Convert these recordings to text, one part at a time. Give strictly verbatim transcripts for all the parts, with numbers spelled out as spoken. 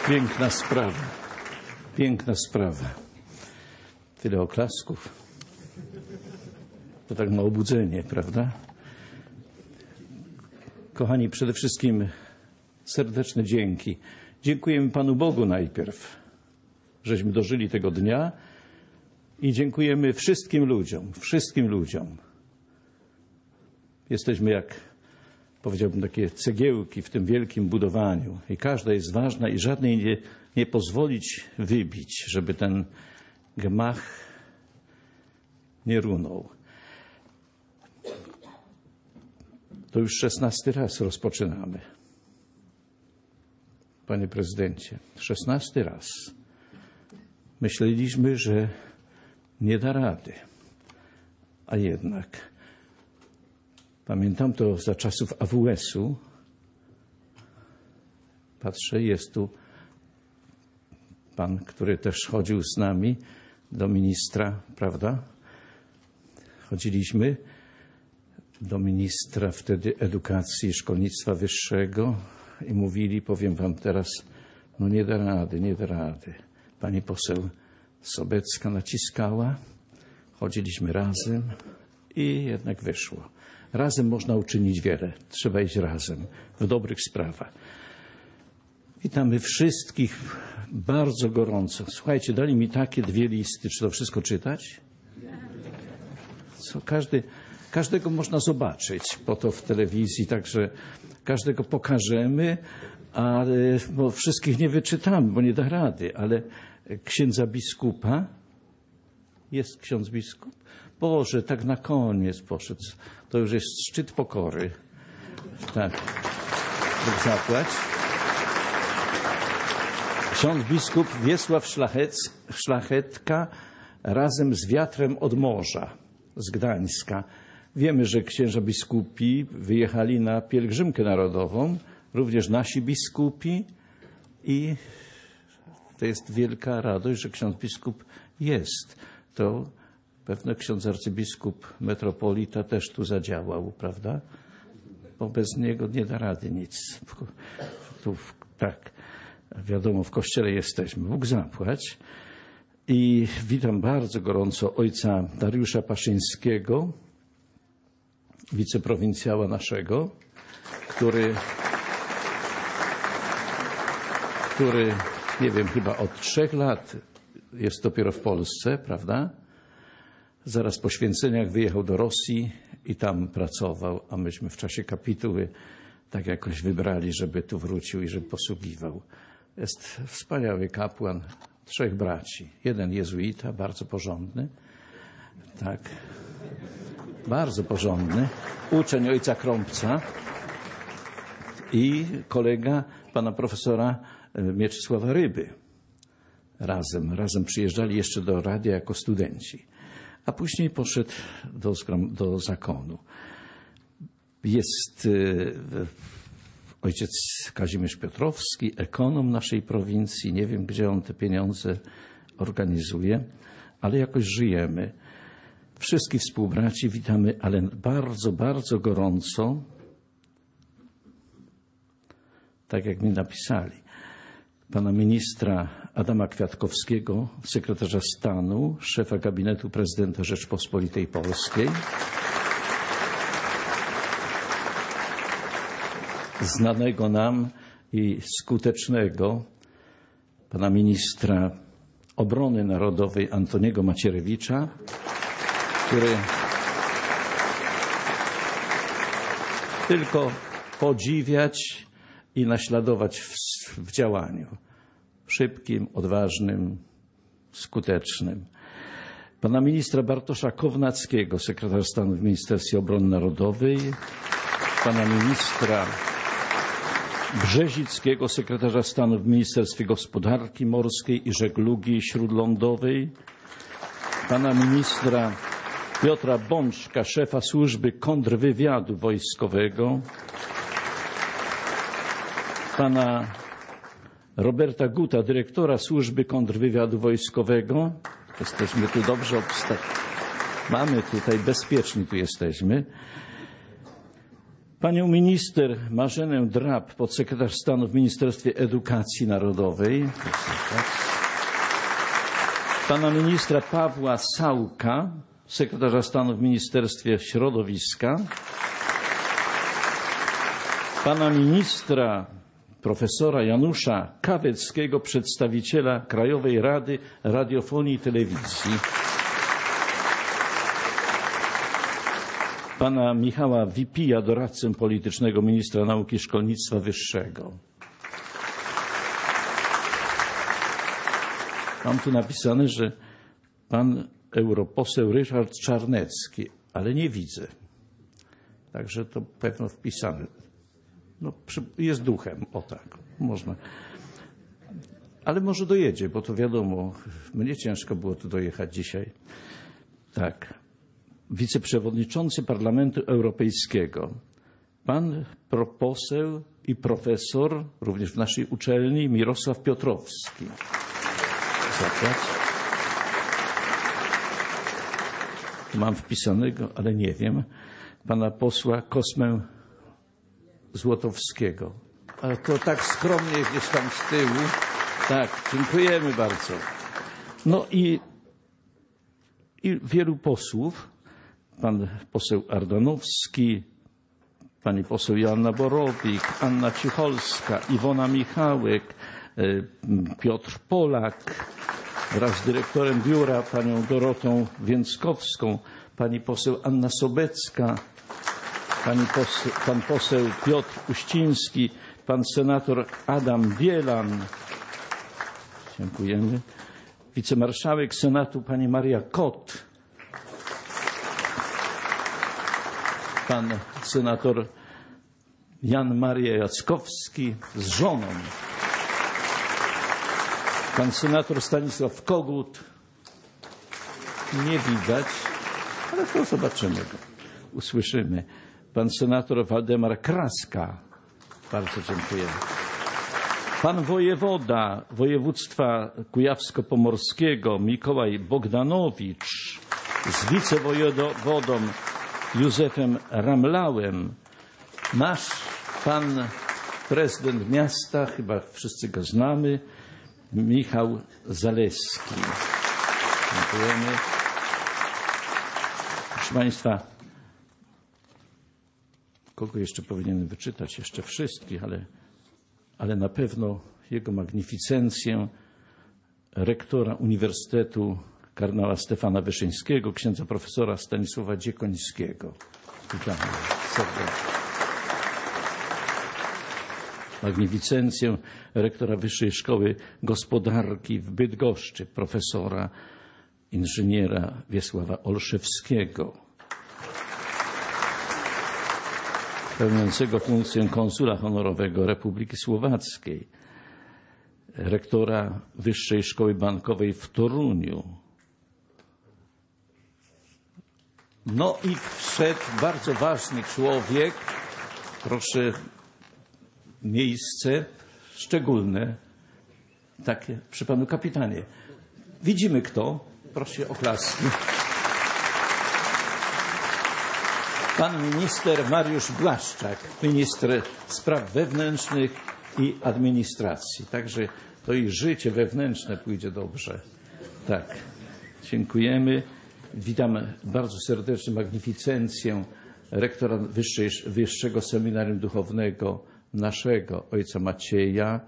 Piękna sprawa. Piękna sprawa. Tyle oklasków. To tak ma obudzenie, prawda? Kochani, przede wszystkim serdeczne dzięki. Dziękujemy Panu Bogu najpierw, żeśmy dożyli tego dnia i dziękujemy wszystkim ludziom, wszystkim ludziom. Jesteśmy jak, powiedziałbym, takie cegiełki w tym wielkim budowaniu i każda jest ważna i żadnej nie, nie pozwolić wybić, żeby ten gmach nie runął. To już szesnasty raz rozpoczynamy. Panie prezydencie, szesnasty raz. Myśleliśmy, że nie da rady. A jednak pamiętam to za czasów A W S-u. Patrzę, jest tu pan, który też chodził z nami do ministra, prawda? Chodziliśmy do ministra wtedy edukacji i szkolnictwa wyższego i mówili, powiem wam teraz, no nie da rady, nie da rady. Pani poseł Sobecka naciskała, chodziliśmy razem i jednak wyszło. Razem można uczynić wiele, trzeba iść razem w dobrych sprawach. Witamy wszystkich bardzo gorąco. Słuchajcie, dali mi takie dwie listy, czy to wszystko czytać? Co każdy... Każdego można zobaczyć po to w telewizji, także każdego pokażemy, ale bo wszystkich nie wyczytamy, bo nie da rady, ale księdza biskupa, jest ksiądz biskup? Boże, tak na koniec poszedł, to już jest szczyt pokory. Tak, Bóg zapłać. Ksiądz biskup Wiesław Szlachec, Szlachetka razem z wiatrem od morza, z Gdańska. Wiemy, że księża biskupi wyjechali na pielgrzymkę narodową, również nasi biskupi i to jest wielka radość, że ksiądz biskup jest. To pewno ksiądz arcybiskup metropolita też tu zadziałał, prawda? Bo bez niego nie da rady nic. Tu, tak, wiadomo, w kościele jesteśmy. Bóg zapłać. I witam bardzo gorąco ojca Dariusza Paszyńskiego, wiceprowincjała naszego, który, który, nie wiem, chyba od trzech lat jest dopiero w Polsce, prawda? Zaraz po święceniach wyjechał do Rosji i tam pracował, a myśmy w czasie kapituły tak jakoś wybrali, żeby tu wrócił i żeby posługiwał. Jest wspaniały kapłan, trzech braci. Jeden jezuita, bardzo porządny, tak, bardzo porządny, uczeń ojca Krąbca i kolega pana profesora Mieczysława Ryby. Razem, razem przyjeżdżali jeszcze do radia jako studenci, a później poszedł do, do zakonu. Jest ojciec Kazimierz Piotrowski, ekonom naszej prowincji. Nie wiem, gdzie on te pieniądze organizuje, ale jakoś żyjemy. Wszystkich współbraci witamy, ale bardzo, bardzo gorąco, tak jak mi napisali, pana ministra Adama Kwiatkowskiego, sekretarza stanu, szefa gabinetu prezydenta Rzeczpospolitej Polskiej, znanego nam i skutecznego pana ministra obrony narodowej Antoniego Macierewicza, który tylko podziwiać i naśladować w, w działaniu. Szybkim, odważnym, skutecznym. Pana ministra Bartosza Kownackiego, sekretarz stanu w Ministerstwie Obrony Narodowej. Pana ministra Brzezickiego, sekretarza stanu w Ministerstwie Gospodarki Morskiej i Żeglugi Śródlądowej. Pana ministra Piotra Bączka, szefa służby kontrwywiadu wojskowego. Pana Roberta Guta, dyrektora służby kontrwywiadu wojskowego. Jesteśmy tu dobrze obstawieni. Mamy tutaj, bezpieczni tu jesteśmy. Panią minister Marzenę Drab, podsekretarz stanu w Ministerstwie Edukacji Narodowej. Pana ministra Pawła Sałka, sekretarza stanu w Ministerstwie Środowiska. Pana ministra profesora Janusza Kaweckiego, przedstawiciela Krajowej Rady Radiofonii i Telewizji. Pana Michała Wipija, doradcę politycznego ministra nauki i szkolnictwa wyższego. Mam tu napisane, że pan europoseł Ryszard Czarnecki, ale nie widzę. Także to pewno wpisane. No, jest duchem, o tak, można. Ale może dojedzie, bo to wiadomo, mnie ciężko było tu dojechać dzisiaj. Tak. Wiceprzewodniczący Parlamentu Europejskiego, pan poseł i profesor, również w naszej uczelni, Mirosław Piotrowski. Zakład. Mam wpisanego, ale nie wiem, pana posła Kosmę Złotowskiego. Ale to tak skromnie gdzieś tam z tyłu. Tak, dziękujemy bardzo. No i, i wielu posłów. Pan poseł Ardanowski, pani poseł Joanna Borowik, Anna Cicholska, Iwona Michałek, Piotr Polak wraz z dyrektorem biura, panią Dorotą Więckowską, pani poseł Anna Sobecka, pani poseł, pan poseł Piotr Uściński, pan senator Adam Bielan. Dziękujemy. Wicemarszałek Senatu pani Maria Kot. Pan senator Jan Maria Jackowski z żoną. Pan senator Stanisław Kogut. Nie widać, ale to zobaczymy go. Usłyszymy. Pan senator Waldemar Kraska. Bardzo dziękujemy. Pan wojewoda województwa kujawsko-pomorskiego Mikołaj Bogdanowicz z wicewojewodą Józefem Ramlałem. Nasz pan prezydent miasta, chyba wszyscy go znamy, Michał Zaleski. Dziękujemy. Proszę państwa, kogo jeszcze powinienem wyczytać? Jeszcze wszystkich, ale, ale na pewno jego magnificencję, rektora Uniwersytetu kardynała Stefana Wyszyńskiego, księdza profesora Stanisława Dziekońskiego. Witamy serdecznie. Magnificencję rektora Wyższej Szkoły Gospodarki w Bydgoszczy, profesora inżyniera Wiesława Olszewskiego, pełniącego funkcję konsula honorowego Republiki Słowackiej, rektora Wyższej Szkoły Bankowej w Toruniu. No i wszedł bardzo ważny człowiek, proszę, miejsce szczególne, takie przy panu kapitanie. Widzimy kto, proszę oklaski. Pan minister Mariusz Blaszczak, minister spraw wewnętrznych i administracji. Także to i życie wewnętrzne pójdzie dobrze. Tak, dziękujemy. Witam bardzo serdecznie magnificencję rektora Wyższej, Wyższego Seminarium Duchownego naszego ojca Macieja.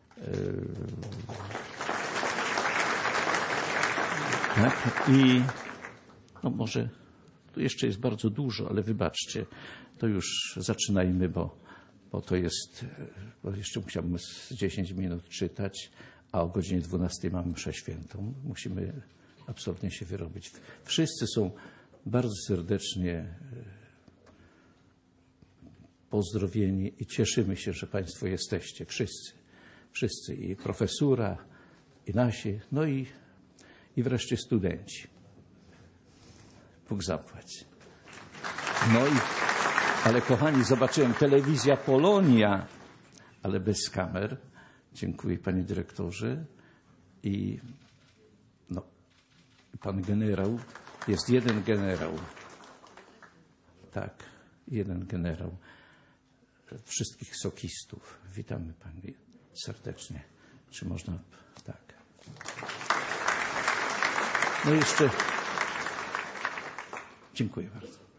Tak, i no może tu jeszcze jest bardzo dużo, ale wybaczcie, to już zaczynajmy, bo, bo to jest, bo jeszcze musiałbym z dziesięć minut czytać, a o godzinie dwunastej mamy mszę świętą. Musimy absolutnie się wyrobić. Wszyscy są bardzo serdecznie pozdrowieni i cieszymy się, że Państwo jesteście. Wszyscy. Wszyscy. I profesura, i nasi, no i, i wreszcie studenci. Bóg zapłać. No i, ale kochani, zobaczyłem telewizja Polonia, ale bez kamer. Dziękuję panie dyrektorze. I no, pan generał, jest jeden generał. Tak, jeden generał. wszystkich sokistów. Witamy Pani serdecznie. Czy można? Tak. No jeszcze dziękuję bardzo.